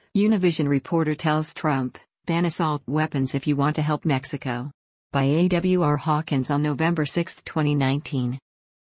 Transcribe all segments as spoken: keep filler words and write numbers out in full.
Univision reporter tells Trump, ban assault weapons if you want to help Mexico. By A W R Hawkins on November sixth, twenty nineteen.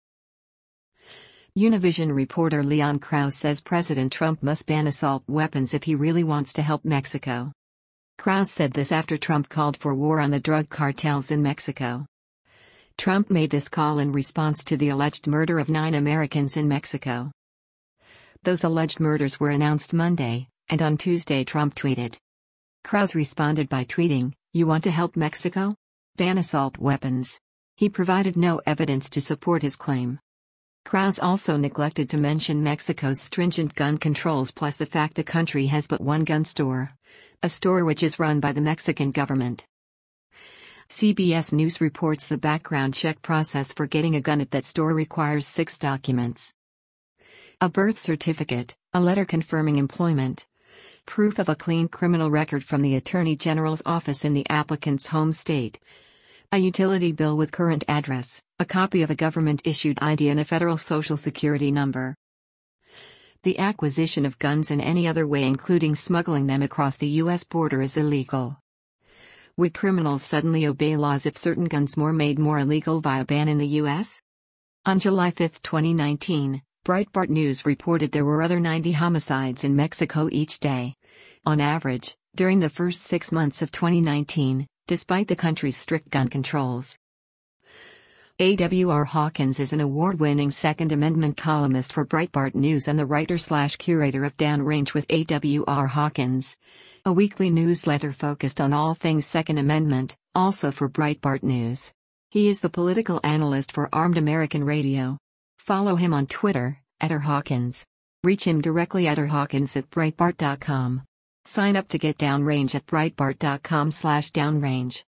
Univision reporter Leon Krauss says President Trump must ban assault weapons if he really wants to help Mexico. Krauss said this after Trump called for war on the drug cartels in Mexico. Trump made this call in response to the alleged murder of nine Americans in Mexico. Those alleged murders were announced Monday, and on Tuesday Trump tweeted. Krauss responded by tweeting, "You want to help Mexico? Ban assault weapons." He provided no evidence to support his claim. Krauss also neglected to mention Mexico's stringent gun controls plus the fact the country has but one gun store, a store which is run by the Mexican government. C B S News reports the background check process for getting a gun at that store requires six documents: a birth certificate, a letter confirming employment, proof of a clean criminal record from the Attorney General's office in the applicant's home state, a utility bill with current address, a copy of a government-issued I D and a federal Social Security number. The acquisition of guns in any other way, including smuggling them across the U S border, is illegal. Would criminals suddenly obey laws if certain guns were made more illegal via ban in the U S? On July fifth, twenty nineteen, Breitbart News reported there were other ninety homicides in Mexico each day. On average, during the first six months of twenty nineteen, despite the country's strict gun controls. A W R Hawkins is an award-winning Second Amendment columnist for Breitbart News and the writer-slash-curator of Downrange with A W R Hawkins, a weekly newsletter focused on all things Second Amendment, also for Breitbart News. He is the political analyst for Armed American Radio. Follow him on Twitter, at R Hawkins. Reach him directly at rhawkins at breitbart dot com. Sign up to get Downrange at breitbart dot com slash downrange.